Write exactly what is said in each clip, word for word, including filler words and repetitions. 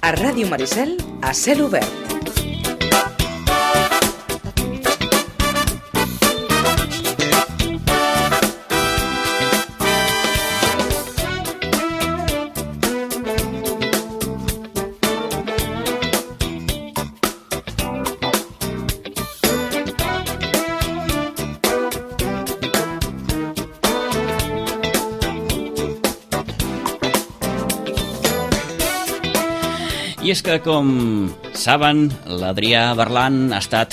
A Ràdio Maricel, a cel obert. I és que, com saben, l'Adrià Berlan ha estat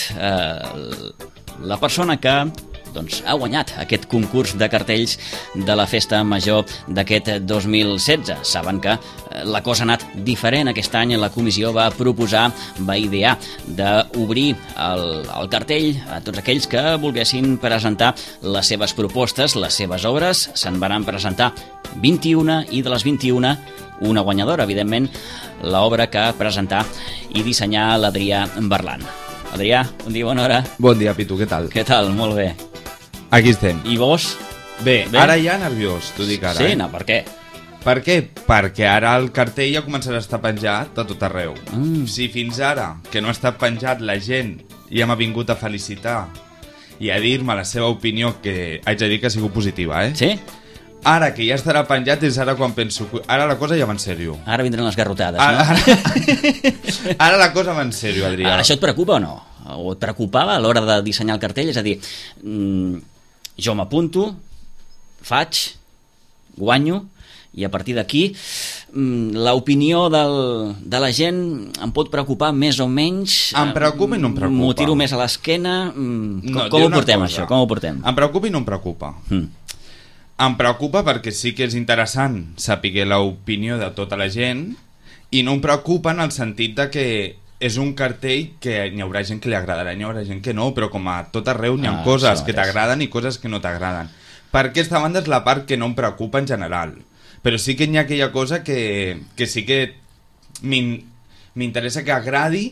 eh, la persona que doncs, ha guanyat aquest concurs de cartells de la Festa Major d'aquest dos mil setze. Saben que eh, la cosa ha anat diferent aquest any. La comissió va proposar, va idear d'obrir el, el cartell a tots aquells que volguessin presentar les seves propostes, les seves obres. Se'n van presentar vint-i-una i de les vint-i-una una guanyadora, evidentment, l'obra que presentar i dissenyar l'Adrià Berlan. Adrià, bon dia, bona hora. Bon dia, Pitu, què tal? Què tal? Molt bé. Aquí estem. I vos? Bé, bé? Ara ja nerviós, t'ho dic ara. Sí, eh? no, per què? Per què? Perquè ara el cartell ja començarà a estar penjat a tot arreu. Mm. Si fins ara, que no ha estat penjat, la gent ja m'ha vingut a felicitar i a dir-me la seva opinió, que haig de dir que ha sigut positiva, eh? Sí? Ara que ja estarà penjat és ara quan penso... Ara la cosa ja va en sèrio. Ara vindran les garrotades, Ara, no? ara, ara la cosa va en sèrio, Adrià. Ara, això et preocupa o no? O et preocupava a l'hora de dissenyar el cartell? És a dir, mm, jo m'apunto, faig, guanyo, i a partir d'aquí mm, l'opinió del, de la gent em pot preocupar més o menys. Em preocupa i no em preocupa. M'ho tiro més a l'esquena. Mm, com No, com dir ho una portem, cosa. això? Com ho portem? Em preocupa i no em preocupa. Mm. Em preocupa perquè sí que és interessant saber l'opinió de tota la gent i no em preocupa en el sentit de que és un cartell que n'hi haurà gent que li agradarà, n'hi haurà gent que no, però com a tot arreu n'hi ha Ah, coses sí, que t'agraden i coses que no t'agraden. Per aquesta banda és la part que no em preocupa en general, però sí que n'hi ha aquella cosa que, que sí que m'interessa que agradi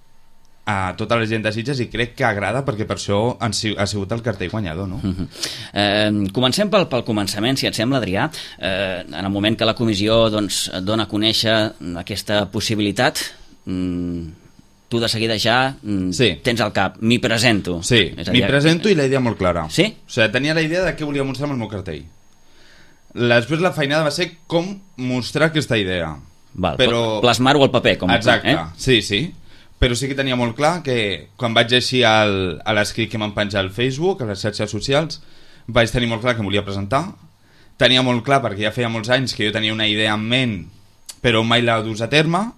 a tota la gent de Sitges i crec que agrada perquè per això ha sigut el cartell guanyador, no? Uh -huh. eh, comencem pel, pel començament, si et sembla, Adrià. Eh, en el moment que la comissió doncs, dona a conèixer aquesta possibilitat, mm, tu de seguida ja mm, sí. tens al cap, m'hi presento. Sí, m'hi presento i la idea molt clara. Sí? O sigui, tenia la idea de què volia mostrar amb el meu cartell. Després la feinada va ser com mostrar aquesta idea. Val, però... plasmar-ho al paper. Com Exacte, eh? sí, sí. Però sí que tenia molt clar que quan vaig llegir el, a l'escrit que m'han penjat al Facebook, a les xarxes socials, vaig tenir molt clar que em volia presentar. Tenia molt clar, perquè ja feia molts anys que jo tenia una idea en ment, però mai l'ha dus a terme,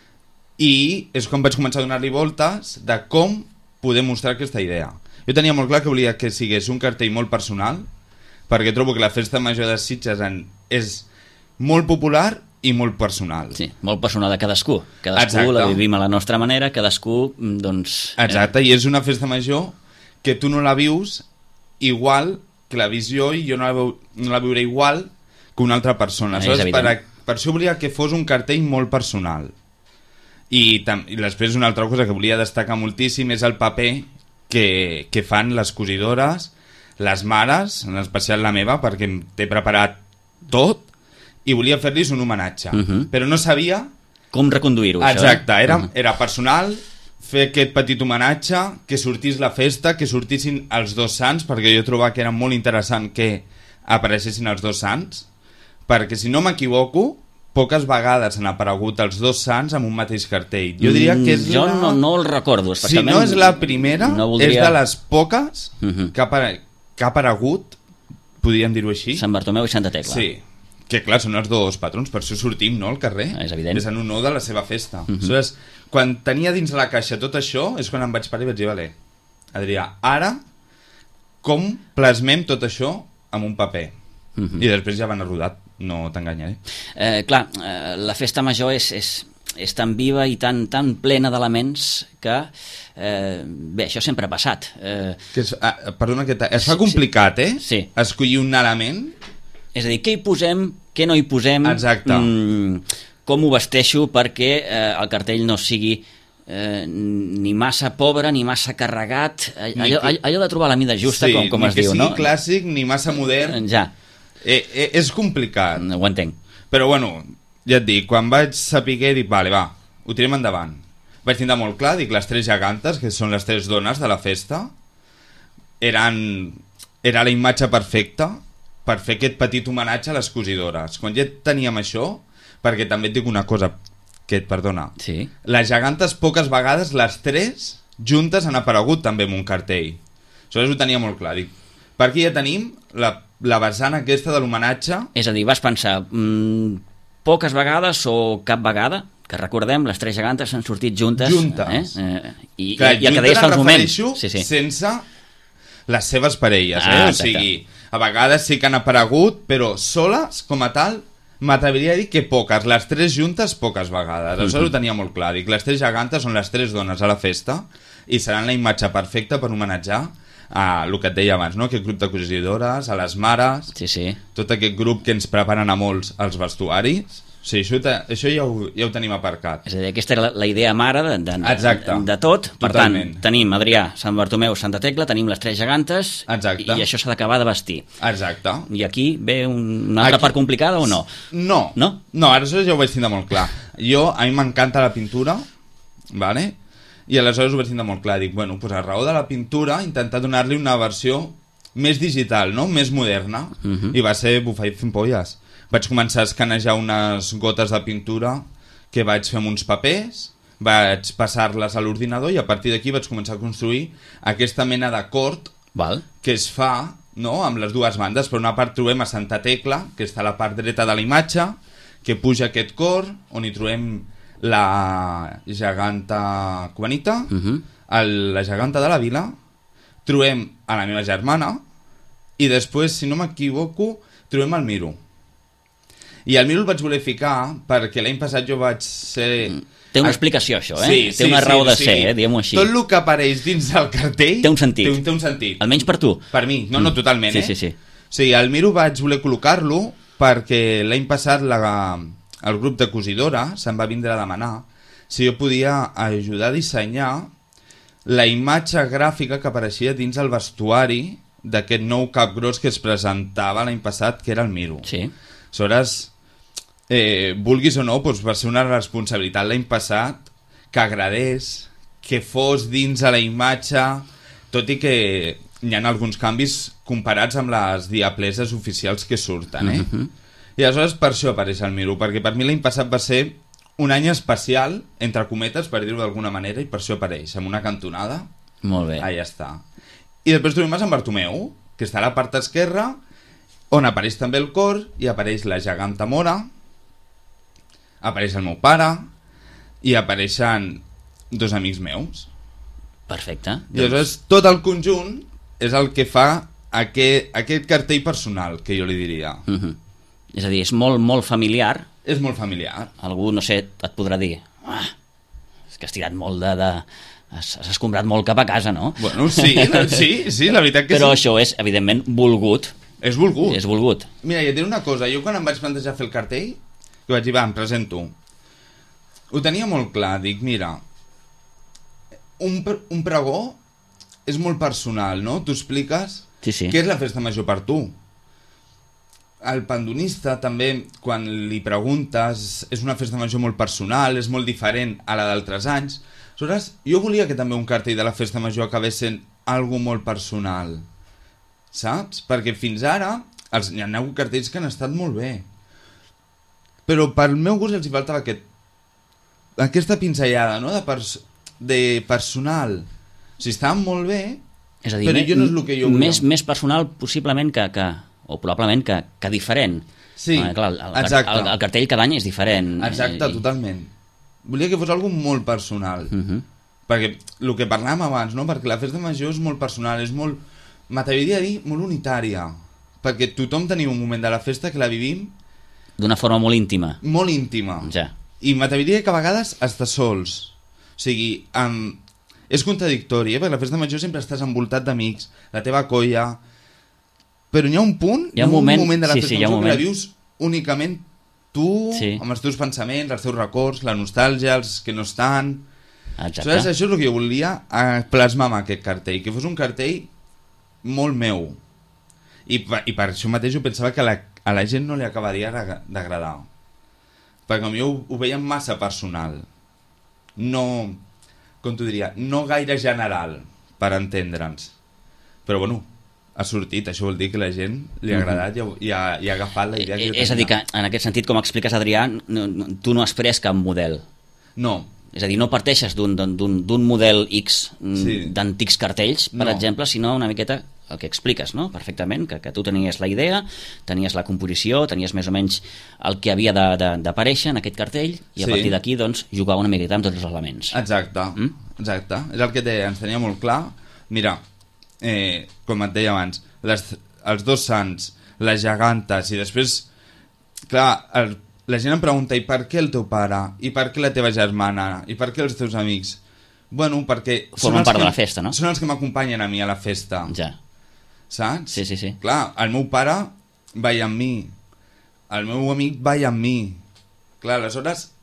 i és quan vaig començar a donar-li voltes de com poder mostrar aquesta idea. Jo tenia molt clar que volia que sigués un cartell molt personal, perquè trobo que la Festa Major de Sitges en, és molt popular i molt personal. Sí, molt personal de cadascú. Cadascú Exacte. La vivim a la nostra manera, cadascú, doncs... Exacte, eh... i és una festa major que tu no la vius igual que la visió i jo no la, veu, no la viuré igual que una altra persona. Ah, Saps? Per, a, per això volia que fos un cartell molt personal. I, tam, i després una altra cosa que volia destacar moltíssim és el paper que, que fan les cosidores, les mares, en especial la meva, perquè t'he preparat tot, i volia fer-los un homenatge. Uh -huh. Però no sabia... Com reconduir-ho, això? Exacte, era, uh -huh. era personal, fer aquest petit homenatge, que sortís la festa, que sortissin els dos sants, perquè jo trobava que era molt interessant que apareixessin els dos sants, perquè si no m'equivoco, poques vegades han aparegut els dos sants amb un mateix cartell. Jo diria que és jo la... no, no el recordo, especialment... Si no és la primera, no voldria... és de les poques uh -huh. que, ha apare... que ha aparegut, podríem dir-ho així. Sant Bartomeu i Santa Tecla. Sí. Que clar, són els dos patrons, per això sortim, no?, al carrer. És evident. És en honor de la seva festa. Uh -huh. Aleshores, quan tenia dins la caixa tot això, és quan em vaig parar i vaig dir, vale, Adrià, ara, com plasmem tot això en un paper? Uh -huh. I després ja van a rodat, no t'enganyaré. Eh, clar, eh, la festa major és, és, és tan viva i tan, tan plena d'elements que, eh, bé, això sempre ha passat. Eh, que és, ah, perdona, que es fa complicat, eh? Sí. Escollir un element... És a dir, què hi posem, què no hi posem, exacte. Mm, com ho vesteixo perquè eh, el cartell no sigui eh, ni massa pobre ni massa carregat, allò, allò, allò de trobar la mida justa, sí, com, com es diu, no? Ni que sigui clàssic ni massa modern. Ja. Eh, eh, és complicat. Ho entenc. Però bueno, ja et dic, quan vaig saber, dic, vale, va, ho tirem endavant. Vaig tindre molt clar, dic, les tres gegantes, que són les tres dones de la festa, eren, era la imatge perfecta per fer aquest petit homenatge a les cosidores. Quan ja teníem això, perquè també et dic una cosa, que et perdona, sí. Les gegantes poques vegades, les tres juntes han aparegut també en un cartell. Aleshores ho tenia molt clar, dic, per aquí ja tenim la, la vessant aquesta de l'homenatge. És a dir, vas pensar, mmm, poques vegades o cap vegada, que recordem, les tres gegantes s'han sortit juntes. Juntes. Eh? Eh, I, que i, i el que deies fa uns moments. Sí, sí. Sense les seves parelles. Ah, eh? O sigui, a vegades sí que han aparegut, però soles, com a tal, m'atreviria a dir que poques. Les tres juntes, poques vegades. Aleshores mm-hmm. ho tenia molt clar. Dic, les tres gegantes són les tres dones a la festa i seran la imatge perfecta per homenatjar a el que et deia abans, no? Aquest grup de cosidores, a les mares, sí, sí. tot aquest grup que ens preparen a molts els vestuaris. Sí, això, això ja, ho, ja ho tenim aparcat. És a dir, aquesta era la, la idea mare de, de, Exacte. de tot. Per Totalment. tant, tenim Adrià, Sant Bartomeu, Santa Tecla, tenim les tres gegantes. Exacte. I això s'ha d'acabar de vestir. Exacte. I aquí ve un, una altra aquí... part complicada o no? No. No? No, ara això ja ho vaig tindre molt clar. Jo, a mi m'encanta la pintura, vale? I aleshores ho vaig tindre molt clar. Dic, bueno, pues a raó de la pintura, intentar donar-li una versió més digital, no? Més moderna. Uh-huh. I va ser bufar i fent polles. Vaig començar a escanejar unes gotes de pintura que vaig fer amb uns papers, vaig passar-les a l'ordinador i a partir d'aquí vaig començar a construir aquesta mena de cort Val. que es fa, no?, amb les dues bandes. Per una part trobem a Santa Tecla, que està a la part dreta de la imatge, que puja aquest cor, on hi trobem la geganta cubanita, uh-huh. el, la geganta de la vila, trobem a la meva germana i després, si no m'equivoco, trobem el Miro. I el Miro el vaig voler ficar perquè l'any passat jo vaig ser... Té una explicació, això, eh? Sí, té sí, una raó sí, de sí. ser, eh? Diguem-ho així. Tot el que apareix dins del cartell... Té un sentit. Té un, té un sentit. Almenys per tu. Per mi, no, no, totalment, sí, eh? Sí, sí, sí. O sigui, el Miro vaig voler col·locar-lo perquè l'any passat la, el grup de cosidora se'm va vindre a demanar si jo podia ajudar a dissenyar la imatge gràfica que apareixia dins el vestuari d'aquest nou capgros que es presentava l'any passat, que era el Miro. Sí. Aleshores... Eh, vulguis o no, doncs va ser una responsabilitat l'any passat que agradés, que fos dins a la imatge, tot i que hi ha alguns canvis comparats amb les diapleses oficials que surten, eh? Mm-hmm. I aleshores per això apareix el Miro, perquè per mi l'any passat va ser un any especial, entre cometes, per dir-ho d'alguna manera, i per això apareix, amb una cantonada. Molt bé. Ahí està. I després trobem a Sant Bartomeu, que està a la part esquerra, on apareix també el cor, i apareix la geganta mora, apareix el meu pare i apareixen dos amics meus. Perfecte. I aleshores tot el conjunt és el que fa aquest, aquest cartell personal, que jo li diria. Uh-huh. És a dir, és molt, molt familiar. És molt familiar. Algú, no sé, et podrà dir ah, és que has tirat molt de... de... Has, has escombrat molt cap a casa, no? Bueno, sí, sí, sí, la veritat que Però sí. això és, evidentment, volgut. És volgut. És volgut. Mira, ja et diré una cosa, jo quan em vaig plantejar fer el cartell, que vaig dir, va, em presento, ho tenia molt clar, dic, mira, un, un pregó és molt personal, no? Tu expliques sí, sí. què és la festa major per tu. El pandonista també, quan li preguntes, és una festa major molt personal, és molt diferent a la d'altres anys. Aleshores, jo volia que també un cartell de la festa major acabés sent algo molt personal, saps? Perquè fins ara els, hi ha hagut cartells que han estat molt bé, però pel meu gust els hi faltava aquest, aquesta pinzellada, no? de, pers de personal. O sigui, estaven molt bé, és a dir, però jo no és el que jo volia. Més, més personal possiblement que, que o probablement que, que diferent. Sí, ah, clar, el, exacte. El, el cartell cada any és diferent. Exacte, I... totalment. Volia que fos algo molt personal. Uh-huh. Perquè el que parlàvem abans, no? Perquè la festa major és molt personal, és molt, m'atreviria a dir, molt unitària. Perquè tothom tenim un moment de la festa que la vivim d'una forma molt íntima. Molt íntima. Ja. I m'atreviria que a vegades estàs sols. O sigui, um, és contradictori, eh? Perquè la festa major sempre estàs envoltat d'amics, la teva colla... Però hi ha un punt, hi ha un, un moment, moment de la sí, festa sí, major un que la moment. vius únicament tu, sí. amb els teus pensaments, els teus records, la nostàlgia, els que no estan... Exacte. Aleshores, això és el que jo volia plasmar amb aquest cartell, que fos un cartell molt meu. I, i per això mateix jo pensava que la, a la gent no li acabaria d'agradar. Perquè a mi ho, ho veiem massa personal. no, com t'ho diria, no gaire general, per entendre'ns. Però bueno, ha sortit, això vol dir que la gent li ha agradat i, ha, i, ha, i ha agafat la idea que jo tenia. És a dir, que en aquest sentit, com expliques, Adrià, no, no, tu no has pres cap model. No. És a dir, no parteixes d'un model X Sí. d'antics cartells, per No. exemple, sinó una miqueta el que expliques, no? Perfectament, que, que tu tenies la idea, tenies la composició, tenies més o menys el que havia de- de- d'aparèixer en aquest cartell, i a Sí. partir d'aquí, doncs, jugar una miqueta amb tots els elements. Exacte, Mm? exacte. És el que té, ens tenia molt clar. Mira, eh, com et deia abans, les, els dos sants, les gegantes, i després, clar, el, la gent em pregunta, i per què el teu pare? I per què la teva germana? I per què els teus amics? Bueno, perquè... són Formen els part que- de la festa, no? Són els que m'acompanyen a mi a la festa, Ja. saps? Sí, sí, sí. Clar, el meu pare va amb mi, el meu amic va amb mi. Clar, aleshores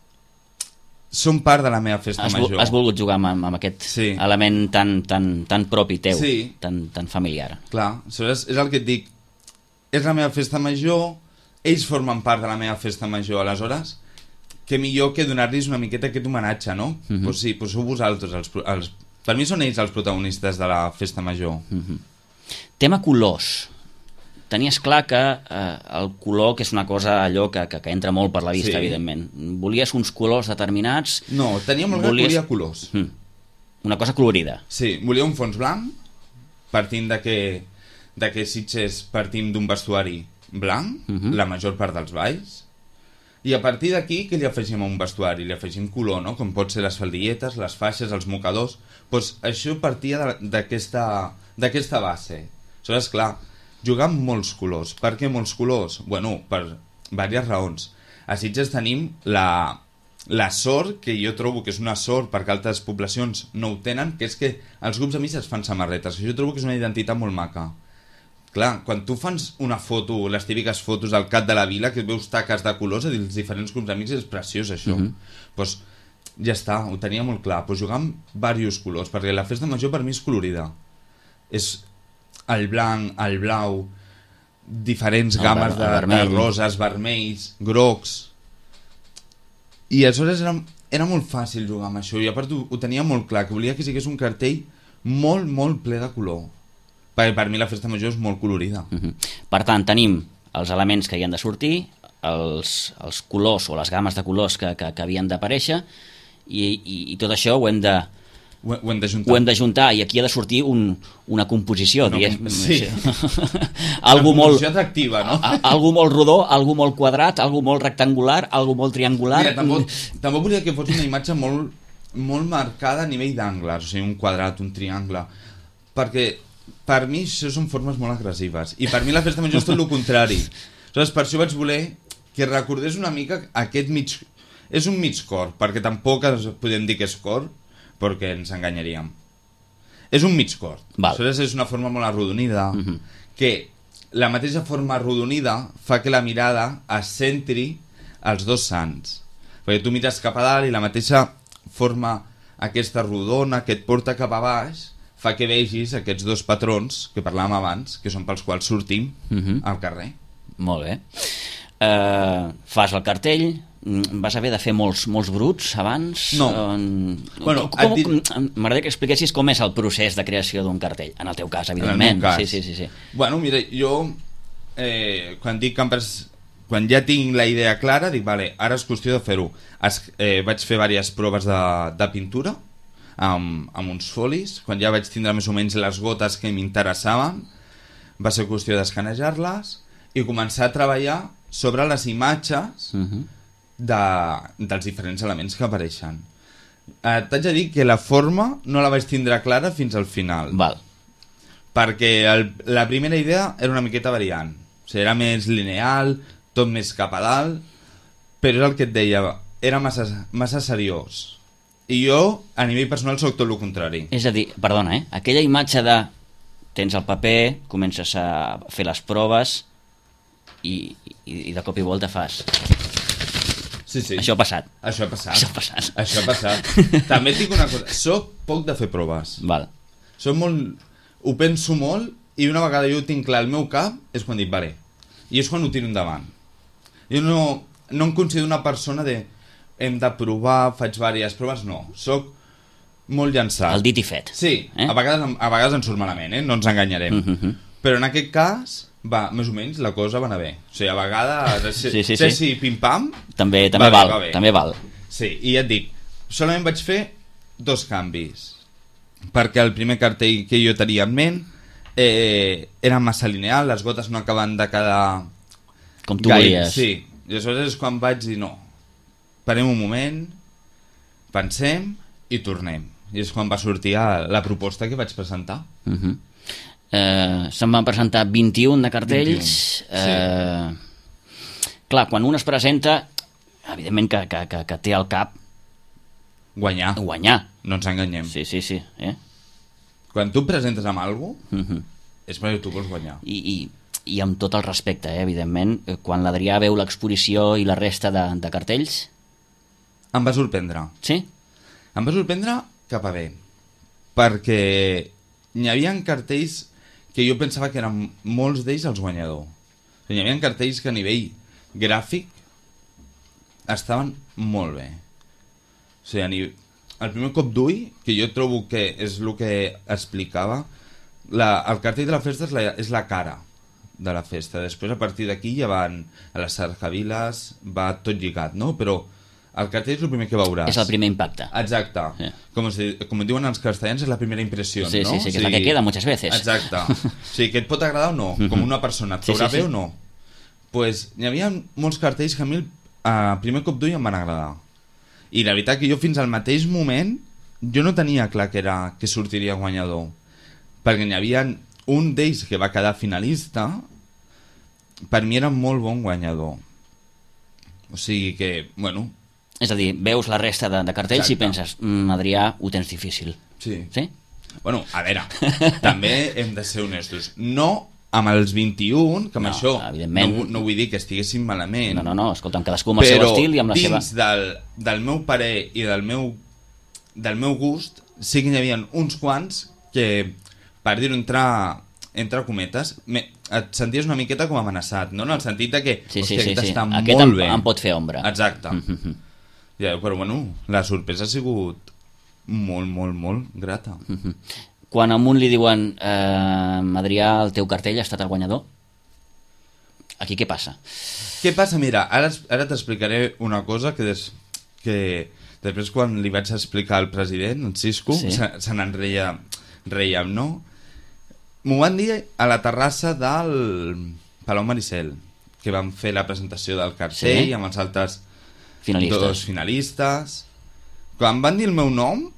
són part de la meva festa Has, vol- major. has volgut jugar amb, amb aquest Sí. element tan, tan, tan propi teu, Sí. tan, tan familiar. Clar, aleshores és el que et dic, és la meva festa major, ells formen part de la meva festa major, aleshores que millor que donar-los una miqueta aquest homenatge, no? Doncs Mhm. pues sí, pues sou vosaltres els, pro- els... Per mi són ells els protagonistes de la festa major. Tema colors. Tenies clar que eh, el color, que és una cosa allò que, que, que entra molt per la vista, Sí. evidentment. Volies uns colors determinats... No, tenia molt clar que Volies- volia colors. Mm. Una cosa colorida. Sí, volia un fons blanc, partint de que, de que Sitges partim d'un vestuari blanc, Mhm. la major part dels balls, i a partir d'aquí, què li afegim a un vestuari? Li afegim color, no? Com pot ser les faldilletes, les faixes, els mocadors... Doncs això partia de- d'aquesta d'aquesta base. Aleshores, clar, jugar amb molts colors. Per què molts colors? Bueno, per diverses raons. A Sitges tenim la, la sort, que jo trobo que és una sort perquè altres poblacions no ho tenen, que és que els grups amics es fan samarretes. Jo trobo que és una identitat molt maca. Clar, quan tu fas una foto, les típiques fotos al cap de la vila, que veus taques de colors a dir, els diferents grups d'amics, és preciós això. Mhm. Pues, ja està, ho tenia molt clar. Pues jugar amb diversos colors, perquè la festa major per mi és colorida. És el blanc, el blau, diferents El games ver- el de, de vermell. roses, vermells, grocs... I aleshores era, era molt fàcil jugar amb això, i a part ho, ho tenia molt clar, que volia que sigués un cartell molt, molt ple de color. Perquè per mi la festa major és molt colorida. Mhm. Per tant, tenim els elements que hi han de sortir, els, els colors o les games de colors que, que, que havien d'aparèixer, i, i, i tot això ho hem de, Ho, ho hem d'ajuntar. ho hem d'ajuntar, i aquí ha de sortir un, una composició, Una diguem, com- sí. algo Una molt, composició atractiva, no? a- algo molt rodó, algo molt quadrat, algo molt rectangular, algo molt triangular. Mira, tampoc, tampoc volia que fos una imatge molt, molt marcada a nivell d'angles, o sigui, un quadrat, un triangle, perquè per mi això són formes molt agressives, i per mi la festa major és tot el contrari. Aleshores, per això vaig voler que recordés una mica aquest mig... És un mig cor, perquè tampoc es podem dir que és cor, perquè ens enganyaríem. És un mig cor. Val. Aleshores és una forma molt arrodonida, Mhm. que la mateixa forma arrodonida fa que la mirada es centri als dos sants. Perquè tu mires cap a dalt i la mateixa forma aquesta rodona que et porta cap a baix fa que vegis aquests dos patrons que parlàvem abans, que són pels quals sortim Mhm. al carrer. Molt bé. Uh, fas el cartell, mm, vas haver de fer molts, molts bruts abans? No. Uh, Bueno, com, et dir- com, m'agradaria que expliquessis com és el procés de creació d'un cartell. En el teu cas, En el evidentment. meu cas. Sí, sí, sí, sí. Bueno, mira, jo eh, quan dic que em pres... quan ja tinc la idea clara, dic, vale, ara és qüestió de fer-ho. Es- Eh, vaig fer diverses proves de, de pintura amb, amb uns folis. Quan ja vaig tindre més o menys les gotes que m'interessaven, va ser qüestió d'escanejar-les i començar a treballar sobre les imatges Uh -huh. de, dels diferents elements que apareixen. Eh, T'haig de dir que la forma no la vaig tindre clara fins al final, Val. perquè el, la primera idea era una miqueta variant, o sigui, era més lineal, tot més cap a dalt, però és el que et deia, era massa, massa seriós, i jo a nivell personal sóc tot el contrari. És a dir, perdona, eh? Aquella imatge de tens el paper, comences a fer les proves i, i, i de cop i volta fas... Sí, sí. Això ha passat. Això ha passat. Això ha passat. Això ha passat. També et dic una cosa, soc poc de fer proves. Val. Soc molt... Ho penso molt i una vegada jo ho tinc clar al meu cap és quan dic, vale, i és quan ho tiro endavant. Jo no, no em considero una persona de hem de provar, faig diverses proves, no. Soc molt llançat. El dit i fet. Sí, eh? a, vegades, a vegades ens surt malament, eh? No ens enganyarem. Uh -huh. Però en aquest cas, va, més o menys, la cosa va anar bé. O sigui, a vegades, sí, sí, sí. sí, sí, pim-pam... També, també, va val, bé, també val. Sí, i ja et dic, solament vaig fer dos canvis. Perquè el primer cartell que jo tenia en ment eh, era massa lineal, les gotes no acaben de quedar... Com tu gaire, volies. Sí, i aleshores és quan vaig dir no, parem un moment, pensem i tornem. I és quan va sortir la proposta que vaig presentar. Uh -huh. eh, se'n van presentar vint-i-un de cartells. vint i un, sí. eh, clar, quan un es presenta, evidentment que, que, que, que té al cap Guanyar. guanyar. No ens enganyem. Sí, sí, sí. Eh? Quan tu et presentes amb alguna cosa, Uh -huh. és perquè tu vols guanyar. I, i, i amb tot el respecte, eh, evidentment, quan l'Adrià veu l'exposició i la resta de, de cartells... Em va sorprendre. Sí? Em va sorprendre cap a bé. Perquè hi havia cartells que jo pensava que eren molts d'ells els guanyadors. O sigui, hi havia cartells que a nivell gràfic estaven molt bé. O sigui, a nivell... el primer cop d'ull, que jo trobo que és el que explicava, la, el cartell de la festa és la, és la cara de la festa. Després, a partir d'aquí, ja van a les cercaviles, va tot lligat, no? Però el cartell és el primer que veuràs. És el primer impacte. Exacte. Sí. Com, si, com diuen els castellans, és la primera impressió, sí, no? Sí, sí, que és la que queda muchas veces. Exacte. O sigui, que et pot agradar o no, com una persona, et veurà sí, sí, bé sí. o no. Pues hi havia molts cartells que a mi a primer cop d'ull em van agradar. I la veritat que jo fins al mateix moment jo no tenia clar que, era, que sortiria guanyador. Perquè n'hi havia un d'ells que va quedar finalista, per mi era molt bon guanyador. O sigui que, bueno... És a dir, veus la resta de, de cartells Exacte. I penses, mm, Adrià, ho tens difícil. Sí. Sí? Bueno, a veure, també hem de ser honestos. No amb els vint-i-un, que amb no, això no, no vull dir que estiguessin malament. No, no, no, escolta'm, cadascú amb el seu estil i amb la seva... Però dins del, del meu parer i del meu, del meu gust, sí que hi havia uns quants que, per dir-ho entre, entre cometes, me, et senties una miqueta com amenaçat, no? En el sentit de que, sí, hòstia, sí, aquest sí, està sí. molt aquest em, bé. em pot fer ombra. Exacte. Mm-hmm. Ja, però bueno, la sorpresa ha sigut molt, molt, molt grata. Mm-hmm. Quan a un li diuen eh, Adrià, el teu cartell ha estat el guanyador, aquí què passa? Què passa? Mira, ara, ara t'explicaré una cosa que, des, que després quan li vaig explicar al president, el Cisco, sí. se, se n'en reia, reiem, no? M'ho van dir a la terrassa del Palau Maricel, que vam fer la presentació del cartell sí. amb els altres finalistes. dos finalistes. Quan van dir el meu nom,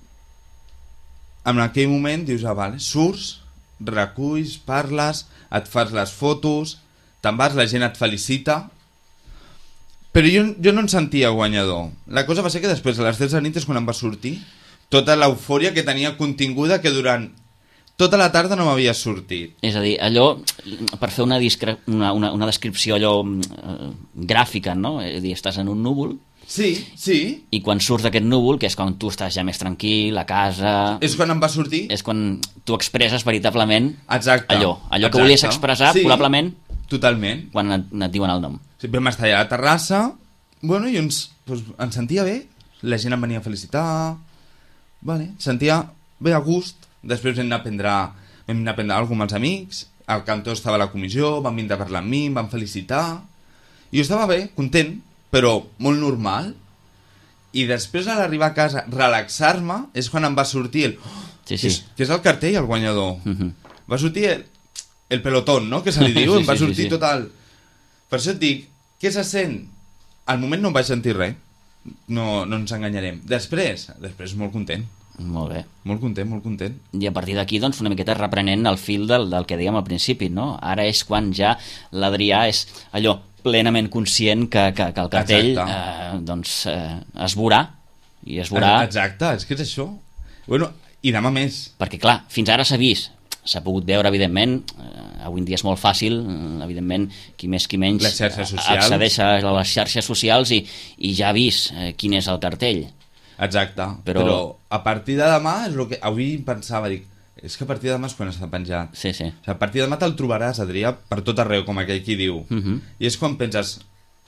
en aquell moment dius, ah, vale, surts, reculls, parles, et fas les fotos, te'n vas, la gent et felicita, però jo, jo no em sentia guanyador. La cosa va ser que després, a les deu de la nit, és quan em va sortir tota l'eufòria que tenia continguda que durant tota la tarda no m'havia sortit. És a dir, allò, per fer una, discre... una, una, una descripció allò eh, gràfica, no? És a dir, estàs en un núvol. Sí, sí. I quan surts d'aquest núvol, que és quan tu estàs ja més tranquil, a casa... És quan em va sortir? És quan tu expresses veritablement Exacte. allò. Allò Exacte. que volies expressar, sí, probablement... Totalment. Quan et, et diuen el nom. Sí, vam estar allà a la terrassa, bueno, i ens, doncs, ens sentia bé. La gent em venia a felicitar... Vale, sentia bé a gust. Després vam anar a prendre, vam anar a prendre alguna cosa amb els amics, el cantor estava a la comissió, van vindre a parlar amb mi, em van felicitar, i jo estava bé, content, però molt normal. I després, a l'arribar a casa, relaxar-me, és quan em va sortir el... Oh, sí, sí. Que, és, que és el cartell, el guanyador. Uh-huh. Va sortir el, el pelotón, no?, que se li diu, sí, em va sí, sortir sí, sí. tot el... Per això et dic, què se sent? Al moment no em vaig sentir res, no, no ens enganyarem. Després, després molt content. Molt bé. Molt content, molt content. I a partir d'aquí, doncs, una miqueta reprenent el fil del, del que dèiem al principi, no? Ara és quan ja l'Adrià és allò plenament conscient que, que, que el cartell eh, doncs, eh, es veurà, i es veurà... Exacte, és que és això. Bueno, i demà més. Perquè, clar, fins ara s'ha vist, s'ha pogut veure, evidentment, eh, avui en dia és molt fàcil, eh, evidentment, qui més qui menys les xarxes socials. accedeix a les xarxes socials i, i ja ha vist eh, quin és el cartell. Exacte, però... però a partir de demà és el que avui pensava, dic, és que a partir de demà és quan està penjat. Sí, sí. O sigui, a partir de demà te'l trobaràs, Adrià, per tot arreu, com aquell qui diu. Uh-huh. I és quan penses,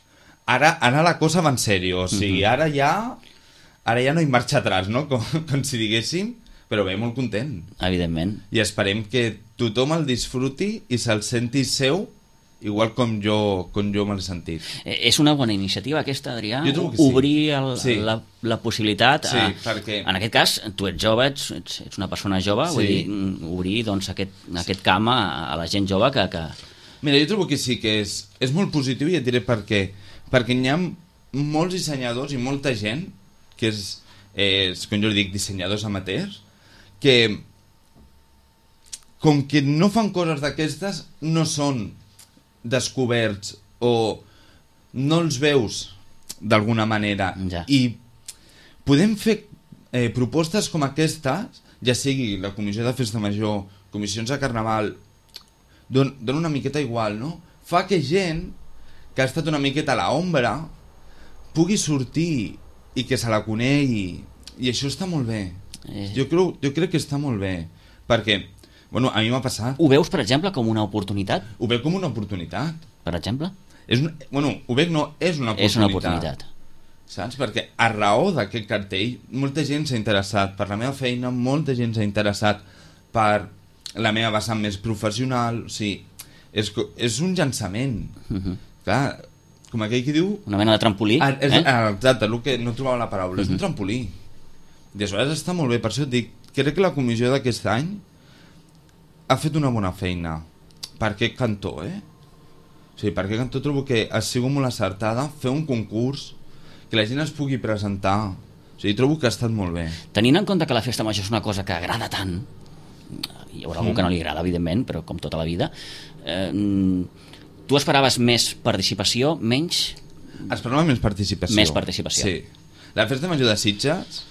ara, ara la cosa va en sèrio, o sigui, Mhm. ara ja ara ja no hi marxa atrás, no? Com, com si diguéssim, però bé, molt content. Evidentment. I esperem que tothom el disfruti i se'l senti seu, igual com jo, com jo me l'he sentit. Eh, És una bona iniciativa aquesta, Adrià? Jo trobo que sí. Obrir el, Sí. la, la possibilitat... Sí, a, perquè- En aquest cas, tu ets jove, ets, ets, ets una persona jove, Sí. vull dir, mm, obrir doncs, aquest, aquest camp a, a la gent jove que... que... Mira, jo trobo que sí que és, és molt positiu i et diré per què. Perquè hi ha molts dissenyadors i molta gent que és, és com jo li dic, dissenyadors amateurs, que com que no fan coses d'aquestes, no són descoberts o no els veus d'alguna manera. Ja. I podem fer eh, propostes com aquestes, ja sigui la comissió de festa major, comissions de carnaval, don, dona una miqueta igual, no? Fa que gent que ha estat una miqueta a l'ombra pugui sortir i que se la conegui, i això està molt bé. Eh. Jo, creu, jo crec que està molt bé, perquè, bueno, a mi m'ha passat. Ho veus, per exemple, com una oportunitat? Ho veig com una oportunitat. Per exemple? És un, bueno, ho veig no, és una oportunitat. És una oportunitat. Saps? Perquè a raó d'aquest cartell molta gent s'ha interessat per la meva feina, molta gent s'ha interessat per la meva vessant més professional, o sigui, és, co- és un llançament. Mhm. Clar, com aquell que diu... Una mena de trampolí? Ah, és, eh? ah, exacte, el que no trobava la paraula, és un Mhm. trampolí. I aleshores està molt bé, per això et dic, crec que la comissió d'aquest any ha fet una bona feina per aquest cantó, eh? O sigui, per aquest cantó trobo que ha sigut molt acertada fer un concurs, que la gent es pugui presentar, o sigui, trobo que ha estat molt bé. Tenint en compte que la festa major és una cosa que agrada tant, hi haurà algú Mm. que no li agrada, evidentment, però com tota la vida, eh, tu esperaves més participació, menys? Esperava més participació. Més participació. Sí. La festa major de Sitges,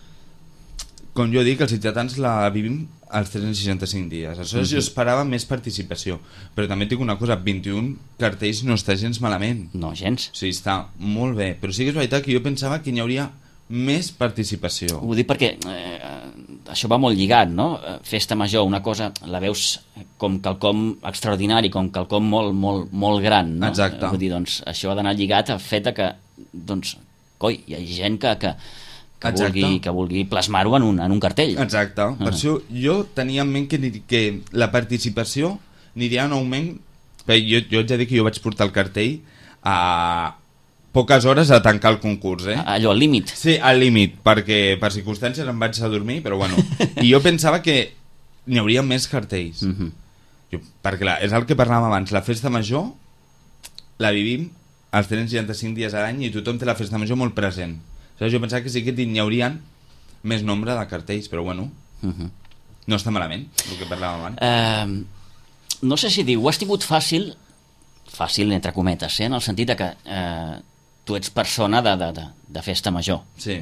com jo dic, els sitgetans la vivim als tres cents seixanta-cinc dies. Aleshores Mhm. jo esperava més participació. Però també et dic una cosa, vint-i-un cartells no està gens malament. No, gens. O sigui, està molt bé. Però sí que és veritat que jo pensava que hi hauria més participació. Ho dic perquè eh, això va molt lligat, no? Eh, Festa major, una cosa, la veus com quelcom extraordinari, com quelcom molt, molt, molt gran, no? Exacte. Eh, Vull dir, doncs, això ha d'anar lligat al fet de que, doncs, coi, hi ha gent que, que, que Exacte. vulgui, que vulgui plasmar-ho en, un, en un cartell. Exacte. Per Ah. això jo tenia en ment que, ni- que la participació aniria en augment. Bé, jo, jo ja dic que jo vaig portar el cartell a poques hores a tancar el concurs, eh? Allò, al límit. Sí, al límit, perquè per circumstàncies em vaig a dormir, però bueno. I jo pensava que n'hi hauria més cartells. Mhm. Jo, perquè la, és el que parlàvem abans, la festa major la vivim els tres cents seixanta-cinc dies a l'any i tothom té la festa major molt present. O sigui, jo pensava que sí que n'hi haurien més nombre de cartells, però bueno, Mhm. no està malament, el que parlàvem abans. Eh, no sé si dir, ho has tingut fàcil, fàcil entre cometes, eh? En el sentit de que eh, tu ets persona de, de, de, de festa major. Sí,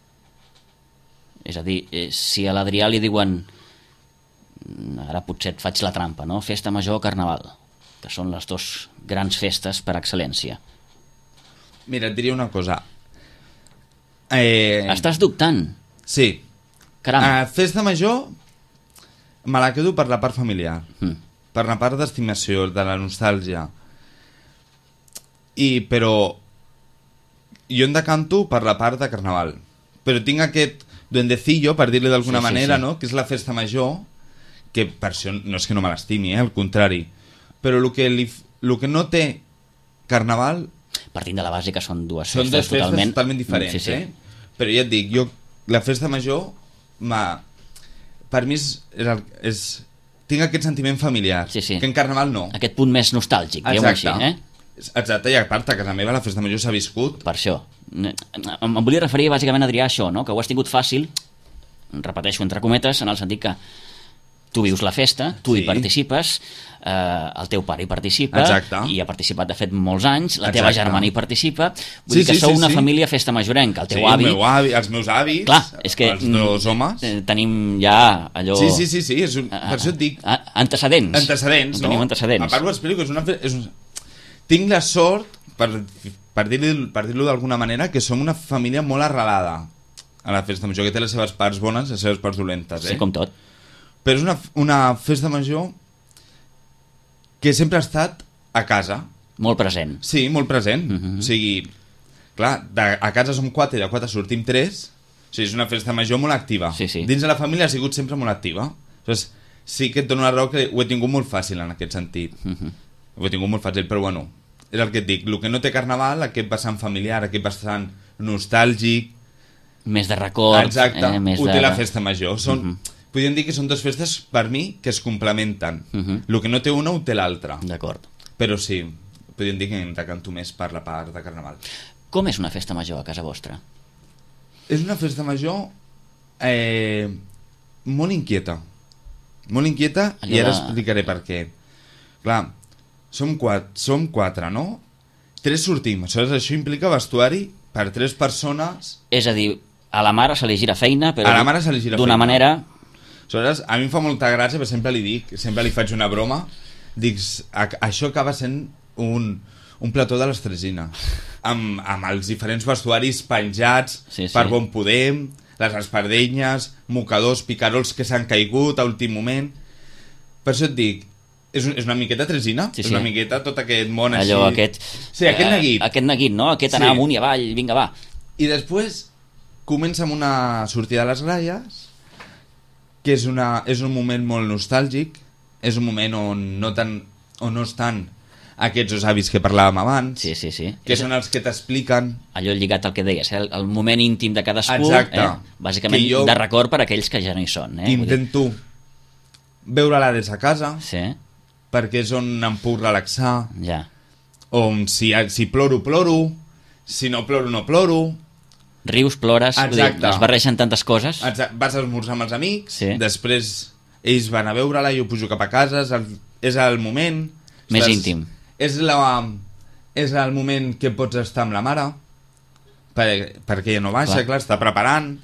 És a dir, eh, si a l'Adrià li diuen, ara potser et faig la trampa, no? Festa major o carnaval, que són les dues grans festes per excel·lència. mira, et diria una cosa. Eh, Estàs dubtant? Sí. Caram. A festa major me la quedo per la part familiar, Mm. per la part d'estimació, de la nostàlgia. I, però, jo em decanto per la part de carnaval. Però tinc aquest duendecillo, per dir-li d'alguna Sí, sí, manera, sí. no? Que és la festa major, que per això no és que no me l'estimi, eh? Al contrari. Però el que, li, f- el que no té carnaval Partint de la base que són dues són festes, dues festes totalment, totalment diferents, sí, sí. eh? Però ja et dic, jo, la festa major, ma, per mi és, és, el, és... Tinc aquest sentiment familiar, Sí, sí. que en carnaval no. Aquest punt més nostàlgic, diguem-ho així, eh? Exacte, i a part, a casa meva la festa major s'ha viscut. Per això. Em, em volia referir bàsicament, Adrià, a això, no? Que ho has tingut fàcil, repeteixo entre cometes, en el sentit que tu vius la festa, tu Sí. hi participes, eh, el teu pare hi participa, Exacte. i ha participat de fet molts anys, la teva Exacte. germana hi participa, vull Sí, dir que sí, sou sí, una sí. família festa majorenca, el teu Sí, avi... el meu avi, els meus avis, Clar, és que... els dos homes. eh, Tenim ja allò... Sí, sí, sí, sí, és un, Ah, per això et dic, ah, antecedents. antecedents, no? Tenim antecedents. A part ho explico, és una... fe- És un... Tinc la sort, per, per dir-li per dir-lo d'alguna manera, que som una família molt arrelada a la festa major, que té les seves parts bones i les seves parts dolentes, eh? Sí, com tot. Però és una, una festa major que sempre ha estat a casa. Molt present. Sí, molt present. Mhm. O sigui, clar, de, a casa som quatre i de quatre sortim tres. O sigui, és una festa major molt activa. Sí, sí. Dins de la família ha sigut sempre molt activa. Llavors, sí que et dono la raó que ho he tingut molt fàcil en aquest sentit. Mhm. Ho he tingut molt fàcil, però bueno, és el que et dic. El que no té carnaval, aquest vessant familiar, aquest vessant nostàlgic... Més de record. Exacte, eh? Més ho té de... la festa major. Són, Mhm. podríem dir que són dues festes, per mi, que es complementen. Mhm. El que no té una ho té l'altra. D'acord. Però sí, podríem dir que em decanto més per la part de carnaval. Com és una festa major a casa vostra? És una festa major eh, molt inquieta. Molt inquieta, Allò i ara de- explicaré per què. Clar, som quatre, som quatre, no? Tres sortim. Aleshores, això implica vestuari per tres persones. És a dir, a la mare se li gira feina, però A la mare se li gira d'una feina. manera... Aleshores, a mi em fa molta gràcia, però sempre li dic, sempre li faig una broma, dic, a- això acaba sent un, un plató de les Tresines, amb, amb els diferents vestuaris penjats Sí, sí. per bon poder, les espardenyes, mocadors, picarols que s'han caigut a últim moment. Per això et dic, és, un, és una miqueta Tresina, Sí, és sí. una miqueta tot aquest món Allò, així. aquest... Sí, aquest eh, neguit. Aquest neguit, no? Aquest anar Sí. amunt i avall, vinga, va. I després comença amb una sortida a les gralles, que és, una, és un moment molt nostàlgic, és un moment on no, tan, on no estan aquests dos avis que parlàvem abans, Sí, sí, sí. que És són els que t'expliquen... allò lligat al que deies, eh? el, el moment íntim de cadascú, Exacte. eh? Bàsicament Que jo- de record per a aquells que ja no hi són. Eh? Vull dir- Intento veure-la des de casa, Sí, perquè és on em puc relaxar, ja. on si, si ploro, ploro, si no ploro, no ploro. Rius, plores, vull dir, Exacte. es barreixen tantes coses. Exacte. Vas a esmorzar amb els amics, Sí. després ells van a veure-la, jo pujo cap a casa, és el, és el moment... Més Ostres, íntim. És, la, és el moment que pots estar amb la mare, per, perquè ella no baixa, Clar. clar. clar, està preparant,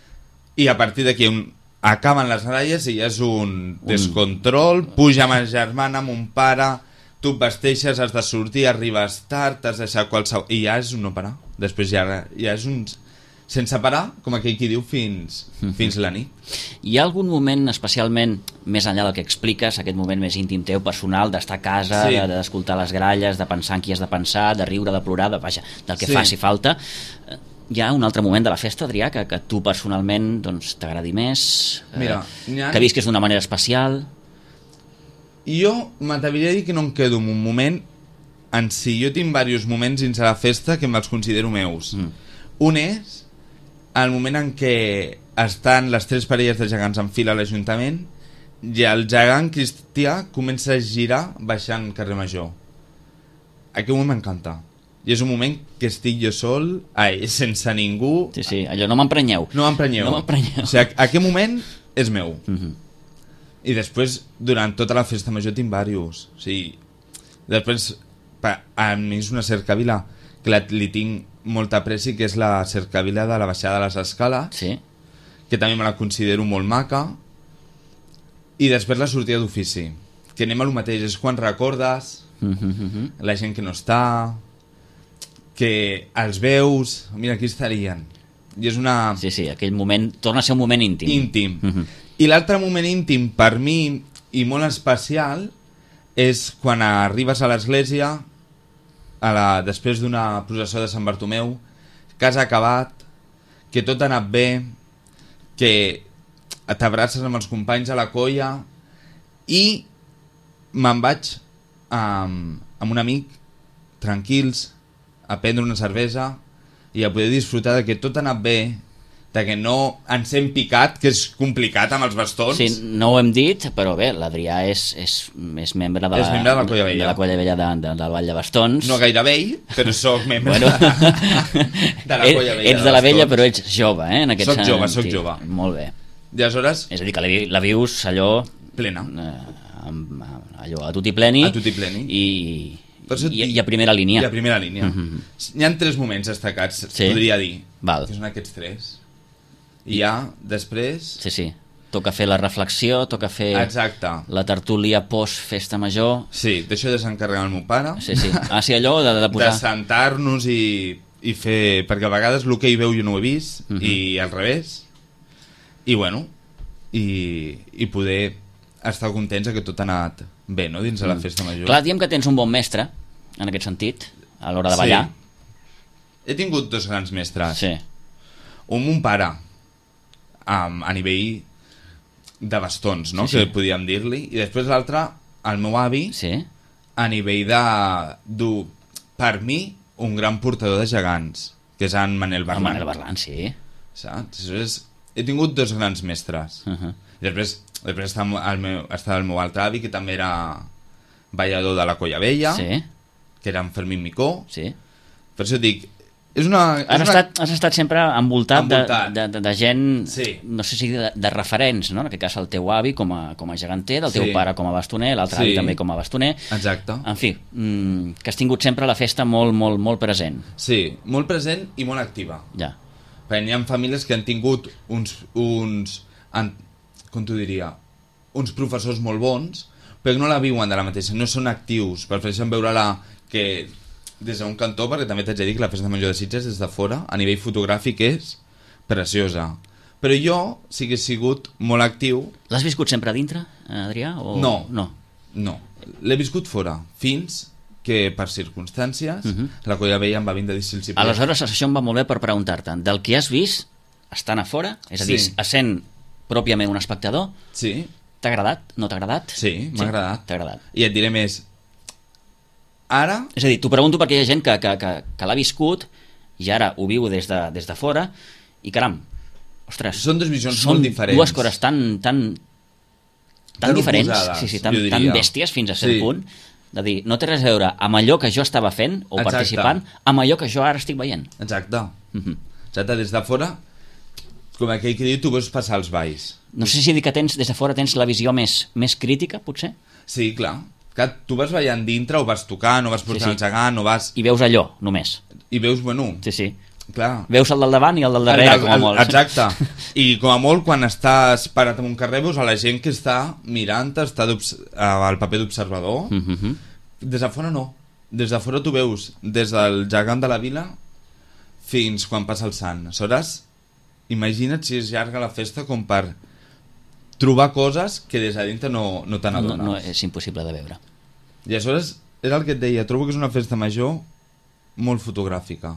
i a partir d'aquí un, acaben les gralles i ja és un descontrol, puja amb la germana, amb un pare, tu et vesteixes, has de sortir, arribes tard, has de deixar qualsevol... I ja és un no parar. Després ja, ja és un... Sense parar, com aquell qui diu, fins, fins la nit. Hi ha algun moment especialment, més enllà del que expliques, aquest moment més íntim teu, personal, d'estar a casa, Sí. de- d'escoltar les gralles, de pensar en qui has de pensar, de riure, de plorar, de, vaja, del que Sí. faci falta. Eh, Hi ha un altre moment de la festa, Adrià, que, que tu personalment doncs, t'agradi més, eh, Mira, n'hi ha- que visques d'una manera especial... Jo m'atreviria a dir que no em quedo en un moment en si. Jo tinc diversos moments dins de la festa que me'ls considero meus. Mm. Un és el moment en què estan les tres parelles de gegants en fila a l'Ajuntament i el gegant cristià comença a girar baixant carrer Major. Aquest moment m'encanta. I és un moment que estic jo sol, ai, sense ningú. Sí, sí, allò, no m'emprenyeu. No m'emprenyeu. No m'emprenyeu. O sigui, aquest moment és meu. Mhm. I després, durant tota la festa major, tinc diversos. O sigui, després, pa- a mi és una cercavila que la, li tinc molta apreci, que és la cercavila de la baixada de les escales, Sí, que també me la considero molt maca. I després la sortida d'ofici, que anem a lo mateix, és quan recordes Mhm, mhm. la gent que no està, que els veus, mira, aquí estarien. I és una... sí, sí, aquell moment torna a ser un moment íntim. íntim. Mhm. I l'altre moment íntim per mi i molt especial és quan arribes a l'església a la, després d'una processó de Sant Bartomeu, que has acabat, que tot ha anat bé, que t'abraces amb els companys a la colla i me'n vaig amb, amb un amic tranquils a prendre una cervesa i a poder disfrutar de que tot ha anat bé, de que no ens hem picat, que és complicat amb els bastons. Sí, no ho hem dit, però bé, l'Adrià és, és, és membre de la, És membre de la Colla Vella. de la Colla Vella de, de, del Vall de Bastons. No gaire vell, però sóc membre Bueno, de la Colla Vella. ets de la Vella, Bastons. però ets jove, eh? En aquest Soc jove, sentit. soc jove. Molt bé. I aleshores, És a dir, que la, vi- la vius allò... plena. Eh, amb, amb, allò a tutti pleni. A tutti pleni. I, Per això et i, dic- i a primera línia. I a primera línia. Mhm. Hi ha tres moments destacats, Sí. podria dir. Val. Que són aquests tres. I ja, després... Sí, sí. Toca fer la reflexió, toca fer Exacte. la tertúlia post-festa major. Sí, d'això de s'encarregar el meu pare. Sí, sí. Ah, sí, allò de, de De posar... sentar-nos i, i fer... Perquè a vegades el que ell veu jo no ho he vist, Mhm. i al revés. I bueno, i, i poder estar contents de que tot ha anat bé, no?, dins de la festa major. Clar, diem que tens un bon mestre, en aquest sentit, a l'hora de ballar? Sí. He tingut dos grans mestres. Sí. Un, mon pare, um, a nivell de bastons, no? Sí, sí. Que podíem dir-li, i després l'altre, el meu avi, Sí. a nivell de dur, per mi, un gran portador de gegants, que és en Manel El Barlan. Manel Barlan, sí. Saps? És, he tingut dos grans mestres. Uh -huh. I després, després està el meu, està el meu altre avi, que també era ballador de la Colla Vella, Sí, que era en Fermín Micó. sí. Per això et dic, és una... És Has, una... estat, has estat sempre envoltat, Envoltat. De, de, de gent, Sí. no sé si de, de referents, no? En aquest cas el teu avi com a, com a geganter, del teu Sí. pare com a bastoner, l'altre Sí. avi també com a bastoner. Exacte. En fi, mmm, que has tingut sempre la festa molt, molt, molt present. Sí, molt present i molt activa. Ja. Perquè hi ha famílies que han tingut uns... uns han, com t'ho diria? Uns professors molt bons, però no la viuen de la mateixa, no són actius, prefereixen veure-la que des d'un cantó, perquè també t'haig de dir que la festa major de Sitges des de fora, a nivell fotogràfic és preciosa. Però jo sí que he sigut molt actiu. L'has viscut sempre a dintre, Adrià? O... No. No. No, l'he viscut fora, fins que per circumstàncies Mhm. la Colla Vella em va vindre a dir si els hi podia. Aleshores, això em va molt bé per preguntar-te. Del que has vist, estant a fora, és a dir, Sí. essent pròpiament un espectador, Sí, t'ha agradat? No t'ha agradat? sí, m'ha agradat. T'ha agradat. I et diré més. Ara, És a dir, t'ho pregunto perquè hi ha gent que, que, que, que l'ha viscut i ara ho viu des de, des de fora i caram, ostres, són dues visions són molt diferents. dues coses tan, tan, tan Tan diferents, oposades, sí, sí, tan, jo diria. tan bèsties fins a cert Sí. punt, de dir, no té res a veure amb allò que jo estava fent o Exacte. participant, amb allò que jo ara estic veient. exacte, Mhm. exacte, des de fora, com aquell que diu, tu veus passar els balls. No sé si dir que tens, des de fora tens la visió més, més crítica, potser, Sí, clar, que tu vas ballant dintre, o vas tocant, o vas portant Sí, el sí. gegant, o vas... i veus allò, només. I veus, bueno, Sí, sí. clar... Veus el del davant i el del darrere, El- com a el- molt. Exacte. I com a molt, quan estàs parat en un carrer, veus a la gent que està mirant, està d'obs- eh, al paper d'observador. Mm -hmm. Des de fora no. Des de fora tu veus des del gegant de la vila fins quan passa el sant. Aleshores, imagina't si és llarga la festa com per trobar coses que des de dintre no, no te no, n'adones. no, és impossible de veure. I aleshores, era el que et deia, trobo que és una festa major molt fotogràfica.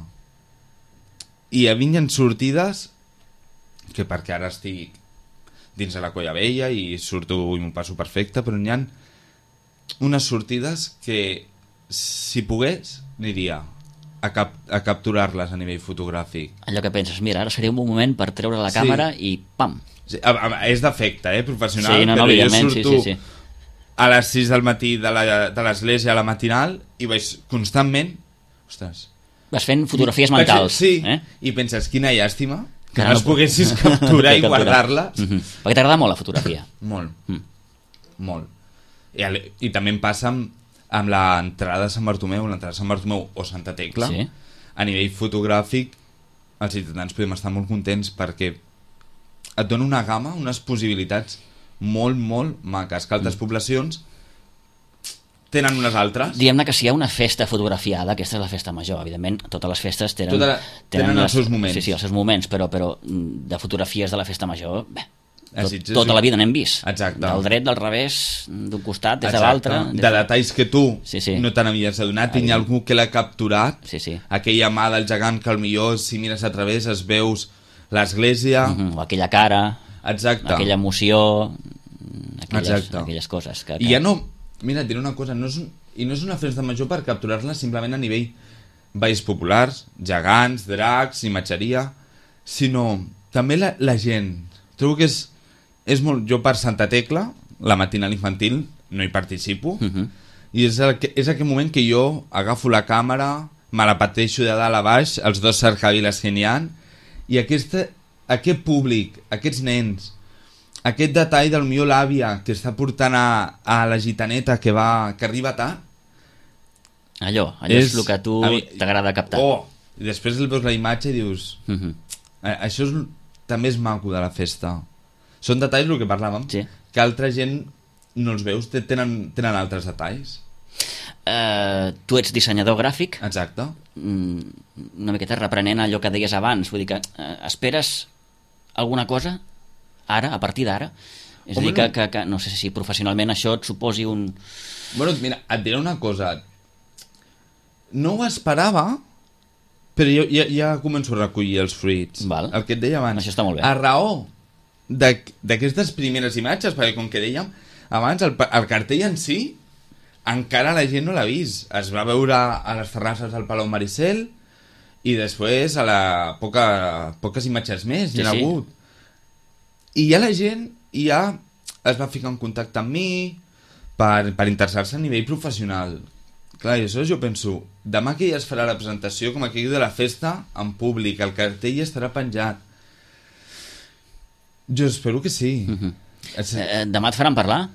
I a mi hi ha sortides que perquè ara estic dins de la Colla Vella i surto i m'ho passo perfecte, però n'hi ha unes sortides que si pogués aniria a, cap a capturar-les a nivell fotogràfic. Allò que penses, mira, ara seria un bon moment per treure la Sí. càmera i pam. Sí, a, a, és d'efecte, eh, professional, Sí, no, no, però jo evidentment, sí, surto sí, sí. a les sis del matí de la- de l'església a la matinal i vaig constantment, ostres, Vas fent fotografies vaig- mentals. sí, Eh? i penses, quina llàstima que Que no no- les poguessis capturar i Capturar. guardar-les. Mhm. Perquè t'agrada molt la fotografia. Molt, Mm. molt. I, al- i també em passa amb, amb l'entrada de Sant Bartomeu, l'entrada de Sant Bartomeu o Santa Tecla. Sí. A nivell fotogràfic, els ciutadans podem estar molt contents perquè et dona una gamma, unes possibilitats molt, molt maques, que altres mm. poblacions tenen unes altres. Diguem-ne que si hi ha una festa fotografiada, aquesta és la festa major, evidentment, totes les festes tenen... Tota la- tenen els seus moments. Sí, sí, els seus moments, però, però mm, de fotografies de la festa major, bé, A tot, Sitges, tota sí. la vida n'hem vist. Exacte. Del dret, del revés, d'un costat, des de Exacte. l'altre. De detalls que tu Sí, sí. no te n'havies adonat, i hi ha algú que l'ha capturat, Sí, sí. aquella mà del gegant que al millor si mires a través es veus l'església. Mhm, o aquella cara, Exacte. aquella emoció, mm, aquelles, Exacte. aquelles coses. Que, que... I ja no, mira, et diré una cosa, no és un, i no és una festa major per capturar-la simplement a nivell balls populars, gegants, dracs, imatgeria, sinó també la, la gent. Trobo que és, és molt... Jo per Santa Tecla, la matinal infantil, no hi participo, Mhm. i és, el que, és aquell moment que jo agafo la càmera, me la pateixo de dalt a baix, els dos cercaviles que n'hi ha, i aquesta, aquest públic, aquests nens, aquest detall del millor l'àvia que està portant a, a la gitaneta que va que arriba tard. Allò, allò és, És- el que a tu a mi- t'agrada captar. Oh, i després el veus la imatge i dius... Mhm. "A- Això és, també és maco de la festa. Són detalls, el que parlàvem, Sí. que altra gent no els veus, te- tenen, tenen altres detalls. Eh, tu ets dissenyador gràfic, Exacte. mm, una miqueta reprenent allò que deies abans, vull dir que eh, esperes alguna cosa ara, a partir d'ara? És a Home, dir, que, no. que, que no sé si professionalment això et suposi un... Bueno, mira, et diré una cosa. no ho esperava, però jo ja, ja començo a recollir els fruits. Val. El que et deia abans. Això està molt bé. A raó d'aquestes primeres imatges, perquè com que dèiem abans, el, el cartell en si encara la gent no l'ha vist. Es va veure a les terrasses del Palau Maricel i després a la poca, poques imatges més sí, hi ha sí. hagut. I ja la gent ja es va ficar en contacte amb mi per, per interessar-se a nivell professional. Clar, i això jo penso, demà que ja es farà la presentació com aquell de la festa en públic, el cartell estarà penjat. Jo espero que sí. Uh-huh. Es... eh, demà et faran parlar?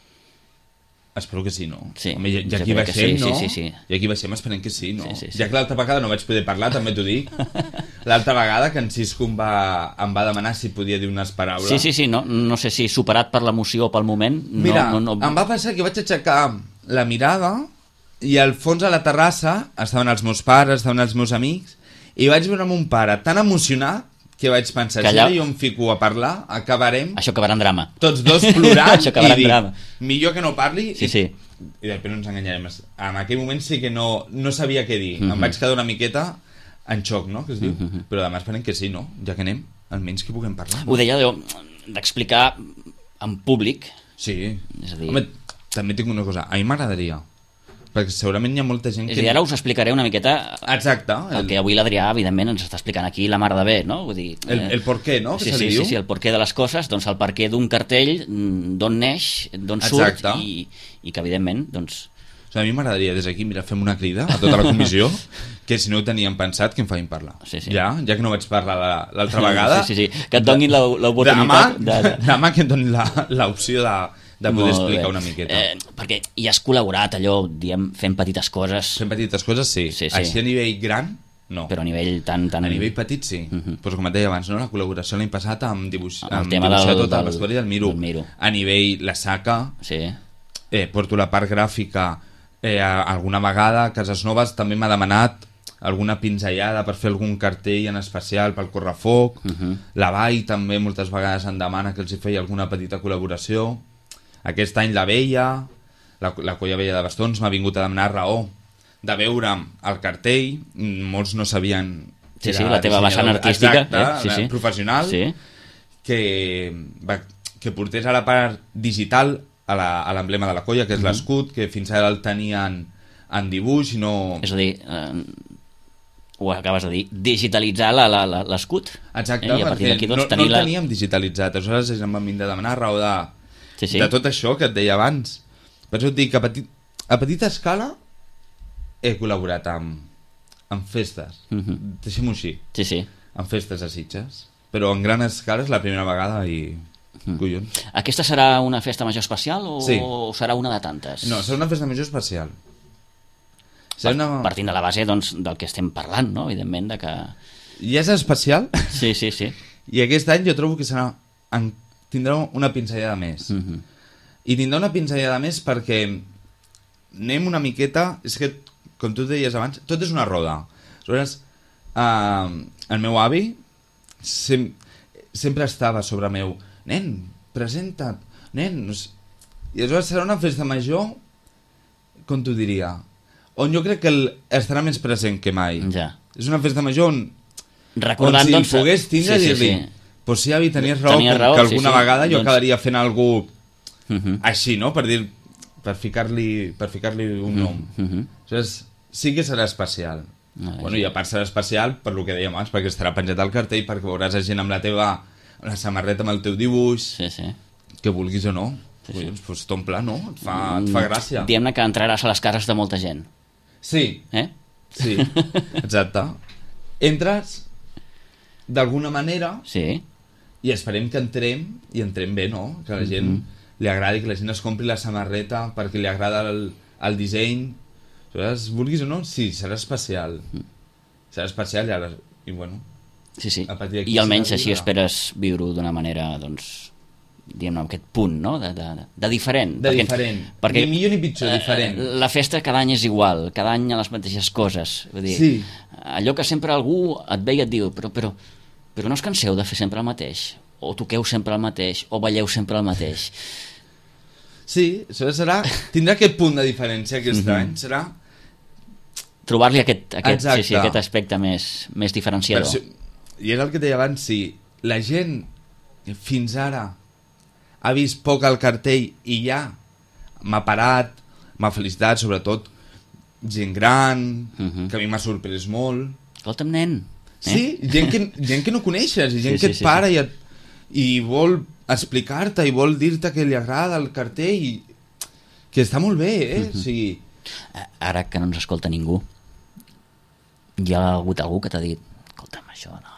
Espero que sí, no? Sí, Home, ja, ja jo aquí crec que baixem, sí, no? sí, sí, sí. Ja aquí baixem esperem que sí, no? Sí, sí, sí. Ja que l'altra vegada no vaig poder parlar, també t'ho dic. L'altra vegada que en Cisco em va, em va demanar si podia dir unes paraules. Sí, sí, sí, no, no sé si superat per l'emoció o pel moment... No, Mira, no, no... em va passar que vaig aixecar la mirada i al fons a la terrassa estaven els meus pares, estaven els meus amics, i vaig veure mon pare tan emocionat que vaig pensar, que allà... si jo em fico a parlar, acabarem... Això acabarà en drama. Tots dos plorant Això acabarà i en dic, drama. millor que no parli... Sí, i... sí. I després no ens enganyarem. En aquell moment sí que no, no sabia què dir. Mm-hmm. Em vaig quedar una miqueta en xoc, no? Que es diu. Mm-hmm. Però demà esperem que sí, no? Ja que anem, almenys que puguem parlar. No? Ho deia jo, d'explicar en públic. Sí. És a dir... Home, també tinc una cosa. A mi m'agradaria. Perquè segurament hi ha molta gent que... És a dir, ara us explicaré una miqueta... Exacte. El, el que avui l'Adrià, evidentment, ens està explicant aquí la mar de bé, no? Vull dir... El, el per què, no? Que sí, se li sí, diu? sí, sí, el per què de les coses, doncs el per què d'un cartell, d'on neix, d'on surt, i, i que, evidentment, doncs... O sigui, a mi m'agradaria des d'aquí, mira, fem una crida a tota la comissió, que si no ho teníem pensat, que em facin parlar. Sí, sí. Ja, ja que no vaig parlar l'altra vegada... Sí, sí, sí, que et donin l'oportunitat... Demà, de... demà que em donin l'opció de, de poder explicar una miqueta. Eh, perquè hi has col·laborat, allò, diem, fent petites coses... Fent petites coses, sí. Sí, sí. Així a nivell gran, no. Però a nivell tan... tan... A nivell petit, sí. Uh -huh. Pues com et deia abans, no? La col·laboració l'any passat amb, dibuix... amb, amb tema dibuixar del, tot el del, vestuari del Miro. del Miro. A nivell la saca, sí. eh, porto la part gràfica, eh, alguna vegada Cases Noves també m'ha demanat alguna pinzellada per fer algun cartell en especial pel Correfoc. Uh -huh. La Vall també moltes vegades em demana que els hi feia alguna petita col·laboració. Aquest any la Vella, la, la Colla Vella de Bastons, m'ha vingut a demanar raó de veure el cartell. Molts no sabien sí, sí, la teva vessant artística, exacte, eh? sí, sí. professional, sí. que, va, que portés a la part digital a l'emblema de la colla, que és uh -huh. l'escut, que fins ara el tenien en dibuix i no... És a dir, eh, ho acabes de dir, digitalitzar l'escut. Exacte, eh? I a partir d'aquí doncs, no, tenir no la... el teníem digitalitzat. Aleshores em van vindre a demanar raó de, sí, sí. de tot això que et deia abans. Per això et dic que a, petit, a petita escala he col·laborat amb, amb festes. Uh -huh. Deixem-ho així. Sí, sí. Amb festes a Sitges. Però en gran escala és la primera vegada i... Mm. Collons. Aquesta serà una festa major especial o sí. serà una de tantes? No, serà una festa major especial. Serà una... Partint de la base doncs, del que estem parlant, no? Evidentment, de que... I és especial? Sí, sí, sí. I aquest any jo trobo que serà... En... tindrà una pinzellada més. Mm -hmm. I tindrà una pinzellada més perquè anem una miqueta... És que, com tu deies abans, tot és una roda. Aleshores, eh, el meu avi sem... sempre estava sobre meu... Nen, presenta't, nen... I aleshores serà una festa major, com t'ho diria, on jo crec que el, estarà més present que mai. Ja. És una festa major on, recordant, on si doncs, pogués tindre sí, sí, dir-li sí. pues sí, avi, tenies raó, Tenia com raó que alguna sí, sí. vegada jo doncs... acabaria fent algú uh -huh. així, no? Per dir, per ficar-li per ficar-li un nom. Uh -huh. Aleshores, sí que serà especial. Ah, bueno, sí. I a part serà especial per lo que dèiem abans, perquè estarà penjat al cartell, perquè veuràs a gent amb la teva la samarreta amb el teu dibuix, sí, sí. que vulguis o no. Sí, sí. Doncs pues, t'omple, no? Et fa, et fa gràcia. Diguem-ne que entraràs a les cases de molta gent. Sí. Eh? Sí, exacte. Entres d'alguna manera sí. i esperem que entrem, i entrem bé, no? Que a la gent mm -hmm. li agradi, que la gent es compri la samarreta perquè li agrada el, el disseny. Aleshores, vulguis o no, sí, serà especial. Serà especial i ara... I bueno... Sí, sí. I almenys així esperes viure-ho d'una manera, doncs, diguem-ne, aquest punt, no? De, de, de diferent. De perquè, diferent. Perquè, ni millor ni pitjor, eh, diferent. La festa cada any és igual, cada any a les mateixes coses. Vull dir, sí. Allò que sempre algú et ve i et diu, però, però, però no us canseu de fer sempre el mateix? O toqueu sempre el mateix? O balleu sempre el mateix? Sí, això serà... Tindrà aquest punt de diferència aquest mm -hmm. any. Serà... trobar-li aquest, aquest, sí, sí, Exacte. aquest aspecte més, més diferenciador. Però si- I era el que et deia abans, si la gent fins ara ha vist poc al cartell i ja m'ha parat, m'ha felicitat, sobretot gent gran, Mhm. que a mi m'ha sorprès molt. Escolta'm, nen. Eh? Sí, gent que, gent que no coneixes, i gent Sí, que sí, et sí, para sí. i, et, i vol explicar-te i vol dir-te que li agrada el cartell, i que està molt bé, eh? Mhm. O sigui, Ara que no ens escolta ningú, hi ha hagut algú que t'ha dit escolta'm, això no...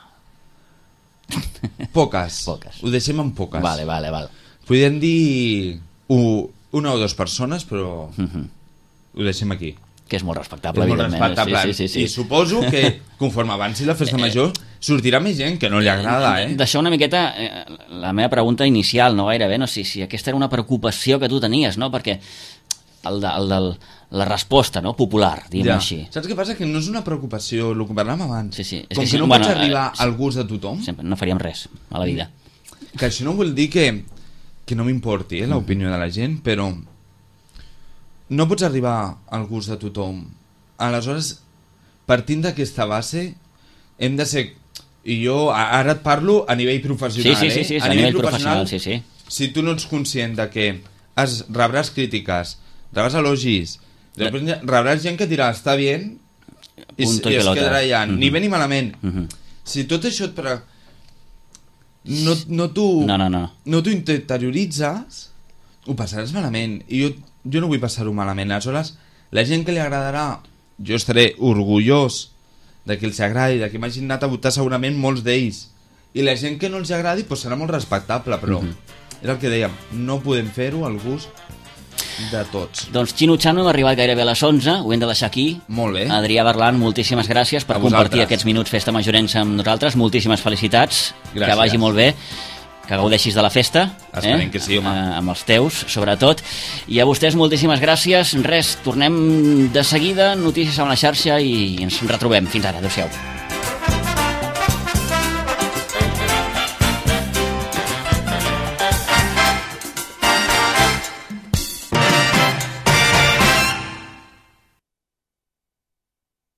poques. Poques. Ho deixem en poques. Vale, vale, vale. Podríem dir u, una o dues persones, però Mhm. ho deixem aquí. Que és molt respectable, És molt evidentment. respectable. Sí, sí, sí, I sí. suposo que conforme avanci la festa major sortirà més gent que no li agrada, eh? D'això una miqueta, eh, la meva pregunta inicial, no gairebé, no sé si aquesta era una preocupació que tu tenies, no? Perquè el de, el de, la resposta, no?, popular, diguem Ja. així. Saps què passa? Que no és una preocupació, el que parlàvem abans. Sí, sí. És Com que que, si- no bueno, pots arribar eh, al gust de tothom, Sempre no faríem res a la vida. que això no vol dir que, que no m'importi eh, l'opinió de la gent, però no pots arribar al gust de tothom. Aleshores, partint d'aquesta base, hem de ser... I jo a- ara et parlo a nivell professional, Sí, sí, sí, sí, eh? és a nivell professional, sí, sí. Si tu no ets conscient de que has, rebràs crítiques, rebràs elogis, després rebràs gent que et dirà està bé i, Punto i y es pelota. quedarà allà, Mhm. ni bé ni malament. Mhm. Si tot això et... Pre... No, no t'ho No, no, no. no t'ho interioritzes, ho passaràs malament. I jo, jo no vull passar-ho malament. Aleshores, la gent que li agradarà, jo estaré orgullós de que els agradi, de que m'hagin anat a votar segurament molts d'ells. I la gent que no els agradi doncs serà molt respectable, però Mhm. era el que dèiem, no podem fer-ho al gust de tots. Doncs Xino Chano, hem arribat gairebé a les onze, ho hem de deixar aquí. Molt bé. Adrià Berlan, moltíssimes gràcies per A compartir vosaltres. aquests minuts Festa Majorenca amb nosaltres. Moltíssimes felicitats, Gràcies. que vagi molt bé, que gaudeixis de la festa. Esperem que sí, home. Eh, amb els teus, sobretot. I a vostès moltíssimes gràcies. Res, tornem de seguida, notícies amb la xarxa i ens retrobem. Fins ara, adéu-siau.